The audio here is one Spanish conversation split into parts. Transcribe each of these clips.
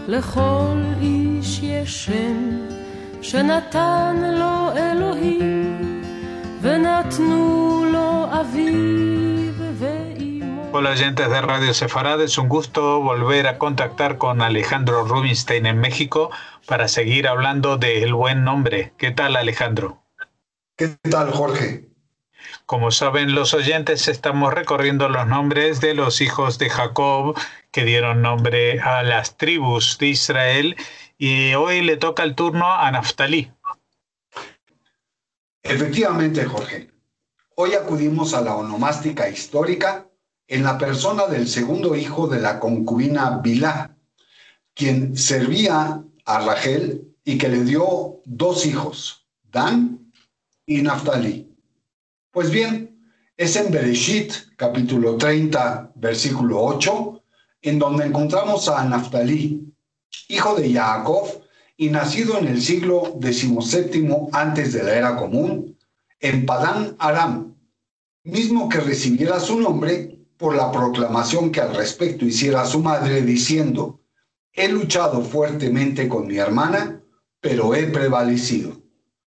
לכל איש יש שם שנתן לו אלוהים ונתנו לו אביו ואימו. Hola oyentes de Radio Sefarad, es un gusto volver a contactar con Alejandro Rubinstein en México para seguir hablando del buen nombre. ¿Qué tal, Alejandro? ¿Qué tal, Jorge? Como saben los oyentes, estamos recorriendo los nombres de los hijos de Jacob que dieron nombre a las tribus de Israel y hoy le toca el turno a Naftalí. Efectivamente, Jorge. Hoy acudimos a la onomástica histórica en la persona del segundo hijo de la concubina Bilhá, quien servía a Rachel y que le dio dos hijos, Dan y Naftalí. Pues bien, es en Bereshit, capítulo 30, versículo 8, en donde encontramos a Naftalí, hijo de Jacob y nacido en el siglo XVII antes de la era común, en Padán Aram, mismo que recibiera su nombre por la proclamación que al respecto hiciera su madre, diciendo: he luchado fuertemente con mi hermana, pero he prevalecido.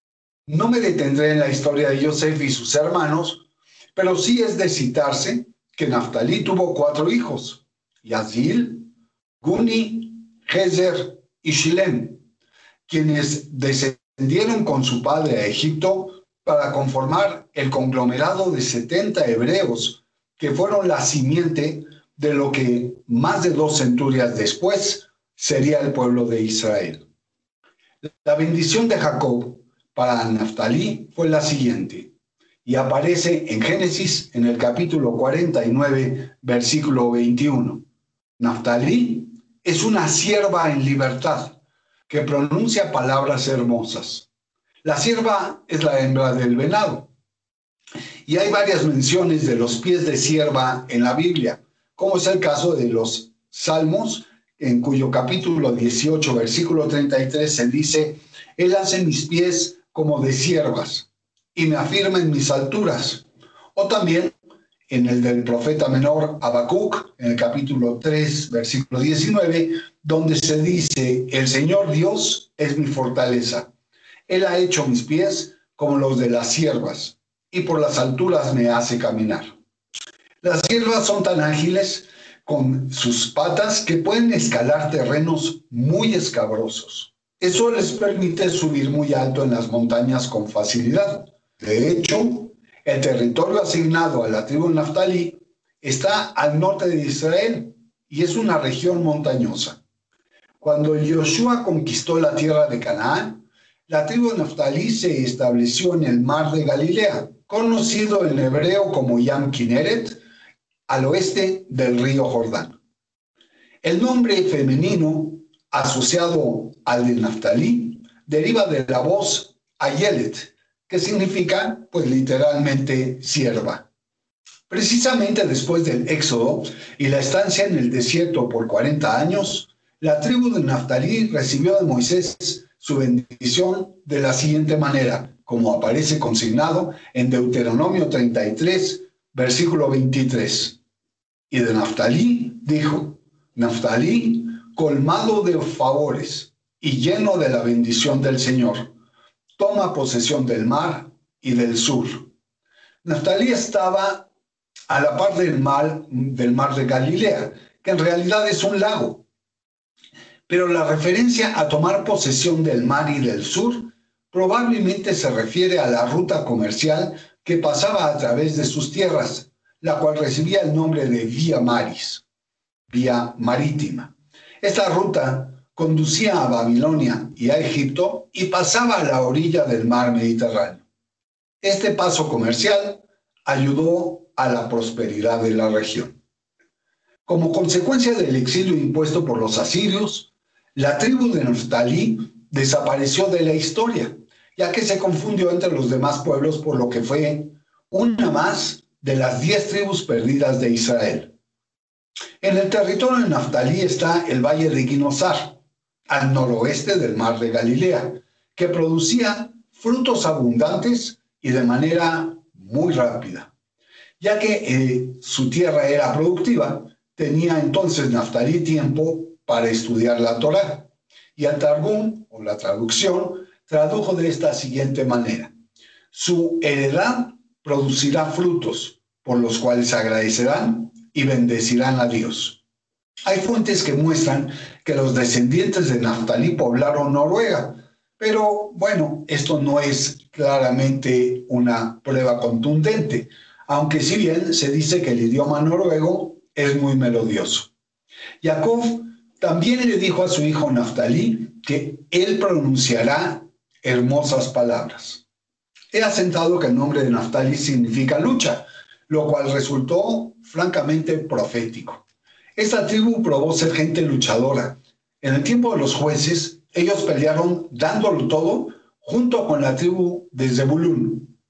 No me detendré en la historia de Yosef y sus hermanos, pero sí es de citarse que Naftalí tuvo 4 hijos, Yazil, Guni, Gezer y Shilem, quienes descendieron con su padre a Egipto para conformar el conglomerado de 70 hebreos que fueron la simiente de lo que más de 2 centurias después sería el pueblo de Israel. La bendición de Jacob para Naftalí fue la siguiente, y aparece en Génesis en el capítulo 49, versículo 21. Naftalí es una sierva en libertad que pronuncia palabras hermosas. La sierva es la hembra del venado. Y hay varias menciones de los pies de sierva en la Biblia, como es el caso de los Salmos, en cuyo capítulo 18, versículo 33, se dice: Él hace mis pies como de siervas y me afirma en mis alturas. O también en el del profeta menor Habacuc, en el capítulo 3, versículo 19, donde se dice: el Señor Dios es mi fortaleza. Él ha hecho mis pies como los de las siervas, y por las alturas me hace caminar. Las siervas son tan ágiles con sus patas que pueden escalar terrenos muy escabrosos. Eso les permite subir muy alto en las montañas con facilidad. De hecho, el territorio asignado a la tribu Naftalí está al norte de Israel y es una región montañosa. Cuando Josué conquistó la tierra de Canaán, la tribu Naftalí se estableció en el mar de Galilea, conocido en hebreo como Yam Kineret, al oeste del río Jordán. El nombre femenino asociado al de Naftalí deriva de la voz Ayelet, que significa, pues literalmente, sierva. Precisamente después del Éxodo y la estancia en el desierto por 40 años, la tribu de Naftalí recibió de Moisés su bendición de la siguiente manera, como aparece consignado en Deuteronomio 33, versículo 23. Y de Naftalí dijo: Naftalí, colmado de favores y lleno de la bendición del Señor, toma posesión del mar y del sur. Naftalí estaba a la par del mar de Galilea, que en realidad es un lago. Pero la referencia a tomar posesión del mar y del sur probablemente se refiere a la ruta comercial que pasaba a través de sus tierras, la cual recibía el nombre de Vía Maris, vía marítima. Esta ruta conducía a Babilonia y a Egipto y pasaba a la orilla del mar Mediterráneo. Este paso comercial ayudó a la prosperidad de la región. Como consecuencia del exilio impuesto por los asirios, la tribu de Naftalí desapareció de la historia, ya que se confundió entre los demás pueblos, por lo que fue una más de las 10 tribus perdidas de Israel. En el territorio de Naftalí está el valle de Ginosar, al noroeste del mar de Galilea, que producía frutos abundantes y de manera muy rápida. Ya que su tierra era productiva, tenía entonces Naftalí tiempo para estudiar la Torá. Y el Targum, o la traducción, tradujo de esta siguiente manera: su heredad producirá frutos, por los cuales agradecerán y bendecirán a Dios. Hay fuentes que muestran que los descendientes de Naftalí poblaron Noruega, pero bueno, esto no es claramente una prueba contundente, aunque si bien se dice que el idioma noruego es muy melodioso. Jacob también le dijo a su hijo Naftalí que él pronunciará hermosas palabras. He asentado que el nombre de Naftalí significa lucha, lo cual resultó francamente profético. Esta tribu probó ser gente luchadora. En el tiempo de los jueces, ellos pelearon dándolo todo junto con la tribu de Zebulún.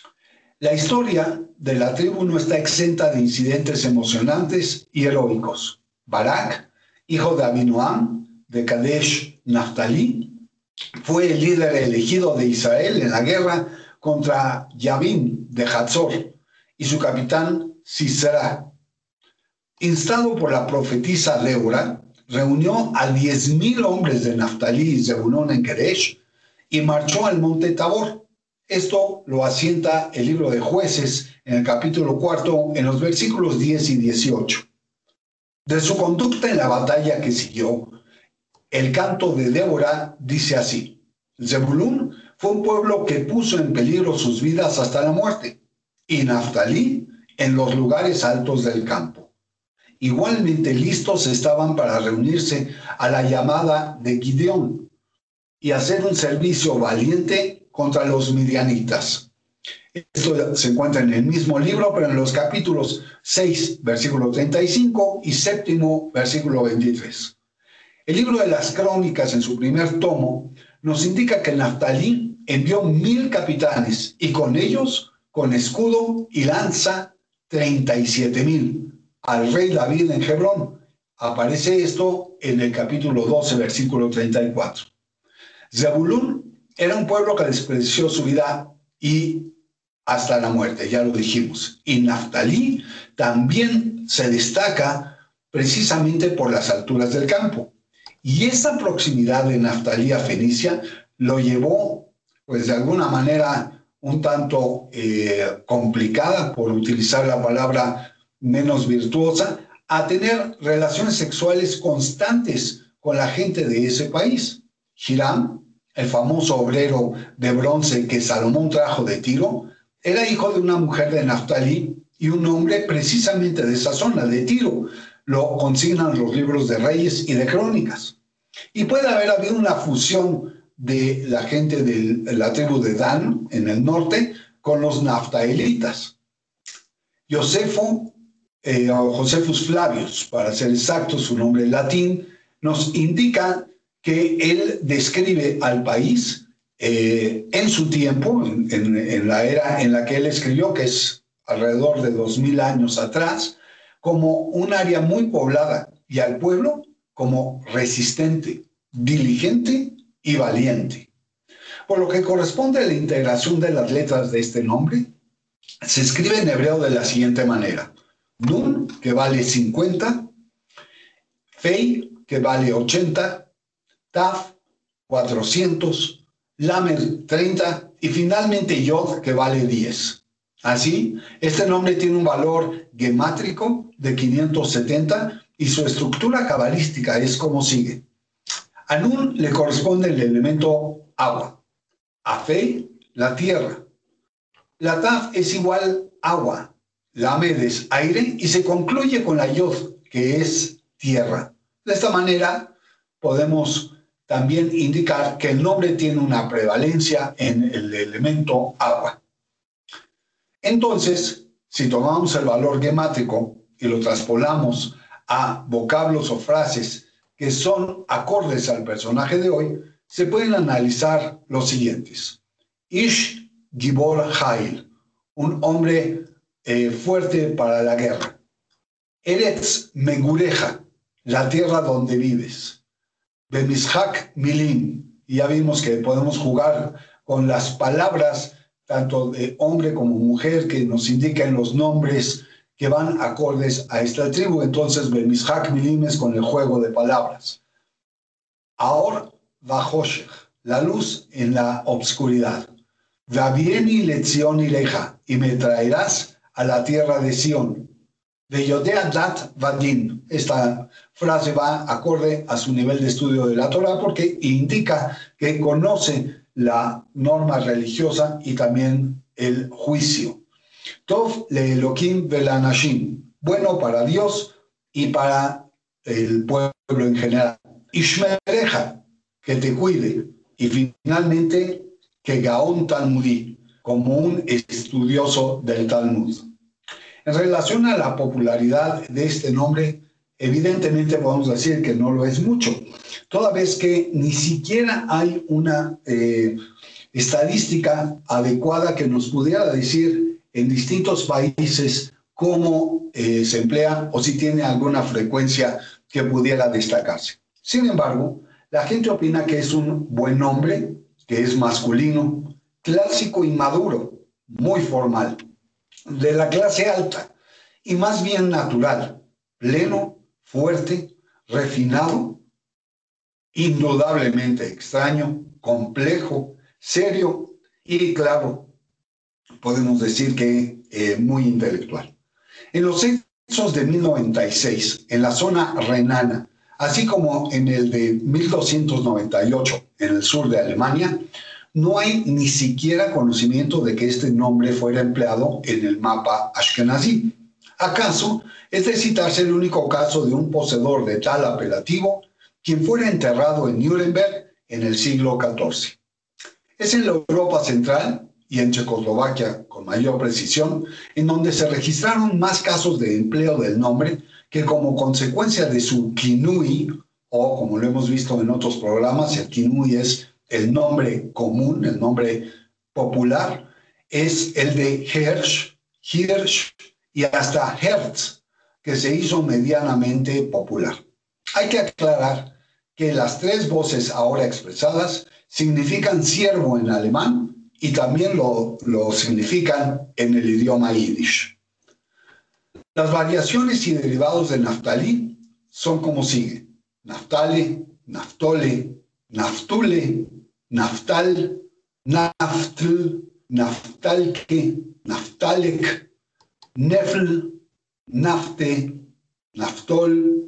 La historia de la tribu no está exenta de incidentes emocionantes y heroicos. Barak, hijo de Abinoam, de Kadesh Naftalí, fue el líder elegido de Israel en la guerra contra Yabín de Hazor y su capitán Sisera. Instado por la profetisa Débora, reunió a 10,000 hombres de Naftalí y Zebulón en Kedesh y marchó al monte Tabor. Esto lo asienta el libro de Jueces en el capítulo 4, en los versículos 10 y 18. De su conducta en la batalla que siguió, el canto de Débora dice así: Zebulún fue un pueblo que puso en peligro sus vidas hasta la muerte, y Naftalí en los lugares altos del campo. Igualmente listos estaban para reunirse a la llamada de Gideón y hacer un servicio valiente contra los midianitas. Esto se encuentra en el mismo libro, pero en los capítulos 6, versículo 35 y 7, versículo 23. El libro de las Crónicas, en su primer tomo, nos indica que Naftalí envió 1,000 capitanes y con ellos, con escudo y lanza, 37,000 al rey David en Hebrón. Aparece esto en el capítulo 12, versículo 34. Zebulún era un pueblo que despreció su vida y hasta la muerte, ya lo dijimos. Y Naftalí también se destaca precisamente por las alturas del campo. Y esa proximidad de Naftalí a Fenicia lo llevó, pues de alguna manera, un tanto complicada, por utilizar la palabra menos virtuosa, a tener relaciones sexuales constantes con la gente de ese país. Hiram, el famoso obrero de bronce que Salomón trajo de Tiro, era hijo de una mujer de Naftalí y un hombre precisamente de esa zona, de Tiro. Lo consignan los libros de Reyes y de Crónicas. Y puede haber habido una fusión de la gente de la tribu de Dan, en el norte, con los naftaelitas. Josephus Flavius, para ser exacto, su nombre en latín, nos indica que él describe al país en su tiempo, en la era en la que él escribió, que es alrededor de 2,000 años atrás, como un área muy poblada, y al pueblo como resistente, diligente y valiente. Por lo que corresponde a la integración de las letras de este nombre, se escribe en hebreo de la siguiente manera: Nun, que vale 50, Fei, que vale 80, Taf, 400, Lamed, 30, y finalmente Yod, que vale 10. Así, este nombre tiene un valor gemátrico de 570 y su estructura cabalística es como sigue. A Nun le corresponde el elemento agua, a Fei la tierra. La Taf es igual agua, la Lamed es aire y se concluye con la Yod, que es tierra. De esta manera podemos también indicar que el nombre tiene una prevalencia en el elemento agua. Entonces, si tomamos el valor gemátrico y lo traspolamos a vocablos o frases que son acordes al personaje de hoy, se pueden analizar los siguientes. Ish Gibor Hail, un hombre fuerte para la guerra. Eretz Megureja, la tierra donde vives. Bemishak Milim, y ya vimos que podemos jugar con las palabras tanto de hombre como mujer que nos indican los nombres que van acordes a esta tribu. Entonces, Bemishak Milim es con el juego de palabras. Aor Vahoshech, la luz en la obscuridad. Vavieni lezion ileja, y me traerás a la tierra de Sión. Veyodea dat vadin. Esta frase va acorde a su nivel de estudio de la Torah porque indica que conoce la norma religiosa y también el juicio. Tov le Elohim velanashim, bueno para Dios y para el pueblo en general. Ishmereja, que te cuide. Y finalmente, que Gaón Talmudí, como un estudioso del Talmud. En relación a la popularidad de este nombre, evidentemente podemos decir que no lo es mucho, toda vez que ni siquiera hay una estadística adecuada que nos pudiera decir en distintos países cómo se emplea o si tiene alguna frecuencia que pudiera destacarse. Sin embargo, la gente opina que es un buen nombre, que es masculino, clásico y maduro, muy formal, de la clase alta y más bien natural, pleno, fuerte, refinado, indudablemente extraño, complejo, serio y, claro, podemos decir que muy intelectual. En los censos de 1096, en la zona renana, así como en el de 1298, en el sur de Alemania, no hay ni siquiera conocimiento de que este nombre fuera empleado en el mapa Ashkenazí. ¿Acaso es de citarse el único caso de un poseedor de tal apelativo quien fuera enterrado en Nuremberg en el siglo XIV? Es en la Europa Central y en Checoslovaquia, con mayor precisión, en donde se registraron más casos de empleo del nombre que como consecuencia de su kinui, o como lo hemos visto en otros programas, el kinui es el nombre común, el nombre popular, es el de Hirsch y hasta Hertz, que se hizo medianamente popular. Hay que aclarar que las tres voces ahora expresadas significan siervo en alemán y también lo significan en el idioma yiddish. Las variaciones y derivados de Naftalí son como sigue: Naftale, Naftole, Naftule, Naftal, Naftl, Naftalke, Naftalek, Nefl, Nafte, Naftol,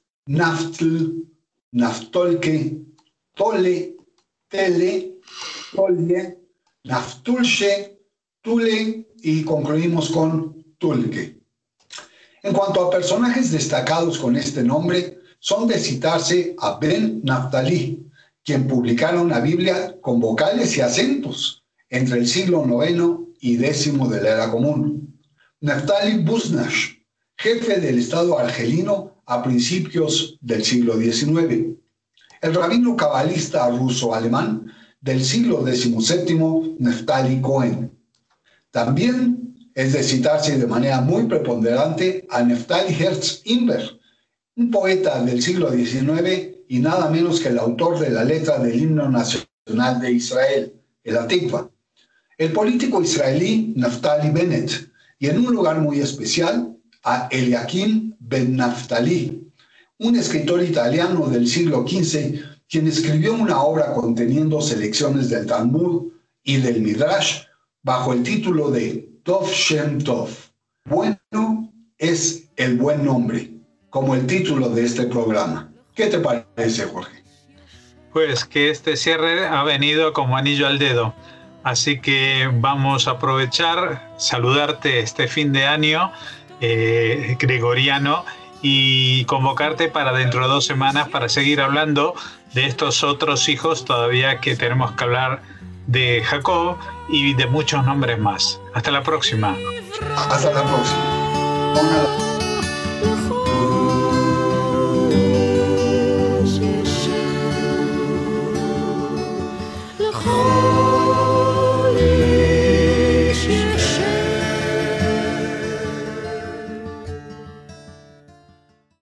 Naftl, Naftolke, Tole, Tele, Tolye, Naftulche, Tule y concluimos con Tulke. En cuanto a personajes destacados con este nombre, son de citarse a Ben Naftalí, quien publicaron la Biblia con vocales y acentos entre el siglo IX y X de la Era Común. Naftali Busnash, jefe del Estado argelino a principios del siglo XIX. El rabino cabalista ruso-alemán del siglo XVII, Naftali Cohen. También es de citarse de manera muy preponderante a Naftali Herz Imber, un poeta del siglo XIX y nada menos que el autor de la letra del himno nacional de Israel, el Atikva. El político israelí Naftali Bennett, y en un lugar muy especial a Eliakim Ben Naftali, un escritor italiano del siglo XV, quien escribió una obra conteniendo selecciones del Talmud y del Midrash bajo el título de Tov Shem Tov. Bueno es el buen nombre, como el título de este programa. ¿Qué te parece, Jorge? Pues que este cierre ha venido como anillo al dedo. Así que vamos a aprovechar, saludarte este fin de año gregoriano y convocarte para dentro de 2 semanas para seguir hablando de estos otros hijos todavía que tenemos que hablar de Jacob y de muchos nombres más. Hasta la próxima. Hasta la próxima.